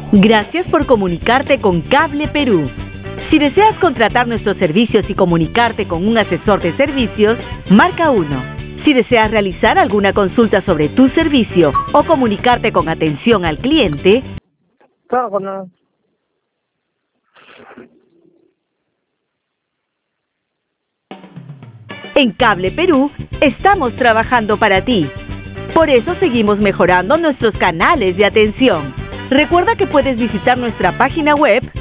Gracias por comunicarte con Cable Perú. Si deseas contratar nuestros servicios y comunicarte con un asesor de servicios, marca 1. Si deseas realizar alguna consulta sobre tu servicio o comunicarte con atención al cliente, en Cable Perú estamos trabajando para ti. Por eso seguimos mejorando nuestros canales de atención. Recuerda que puedes visitar nuestra página web